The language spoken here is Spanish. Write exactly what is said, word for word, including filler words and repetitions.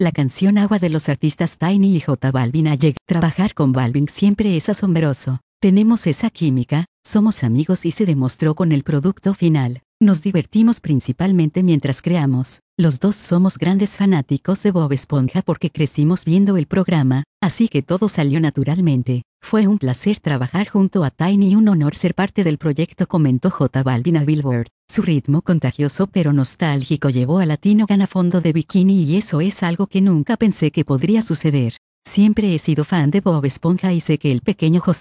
La canción Agua de los artistas Tiny y J Balvin ha llegado. Trabajar con Balvin siempre es asombroso. Tenemos esa química, somos amigos y se demostró con el producto final. Nos divertimos principalmente mientras creamos. Los dos somos grandes fanáticos de Bob Esponja porque crecimos viendo el programa, así que todo salió naturalmente. Fue un placer trabajar junto a Tiny y un honor ser parte del proyecto, comentó J Balvin a Billboard. Su ritmo contagioso pero nostálgico llevó a Latino Gan a fondo de bikini y eso es algo que nunca pensé que podría suceder. Siempre he sido fan de Bob Esponja y sé que el pequeño José